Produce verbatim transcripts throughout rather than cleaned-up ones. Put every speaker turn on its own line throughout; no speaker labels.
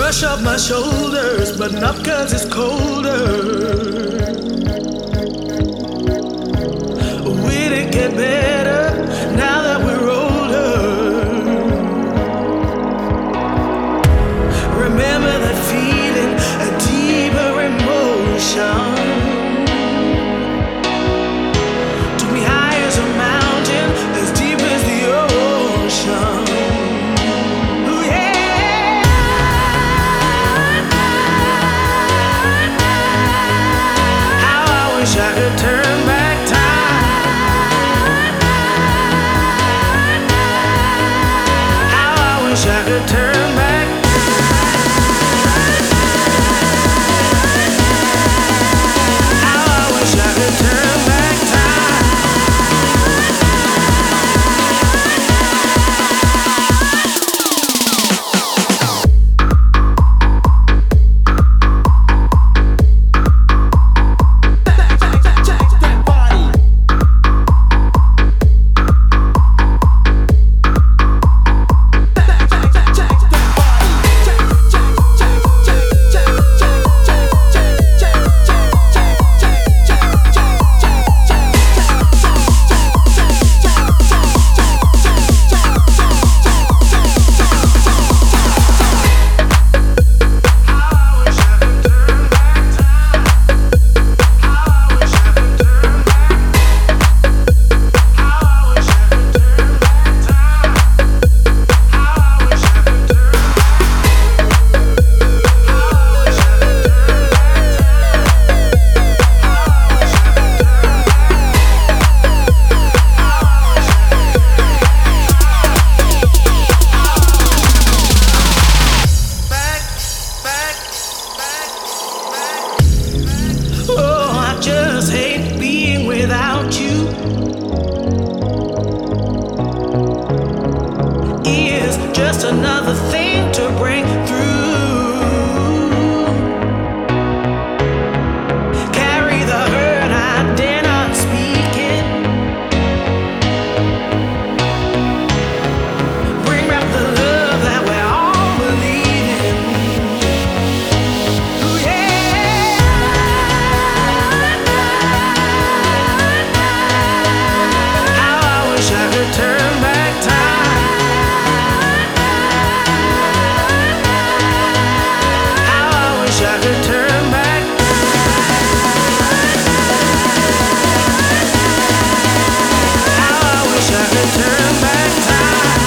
Brush off my shoulders, button up cause it's colder. Will it get better now that we're older? Remember that feeling, a deeper emotion. Took me high as a mountain, as deep as the ocean. Ooh, yeah. How I wish I could turn back time. How I wish I could turn back. How I wish I could turn back time. Just hate being without you. Is just another thing to break through. Carry the hurt I dare not speak it. Bring back the love that we're all believing. Ooh, yeah. How I wish I could turn back time. How I wish I could turn back. How I wish I could turn back time.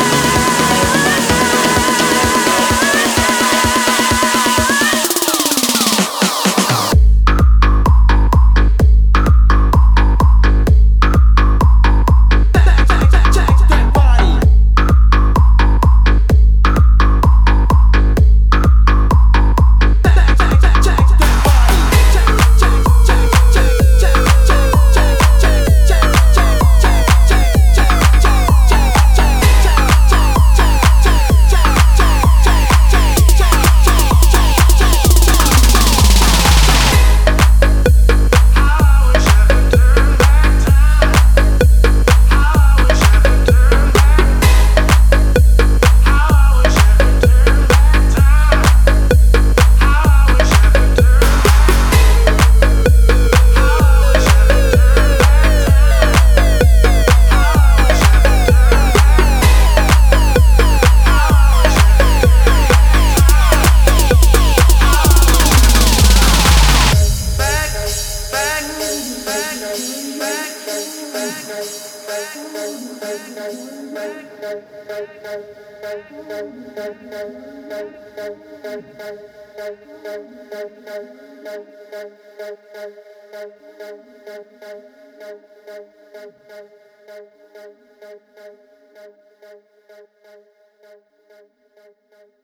Thank you.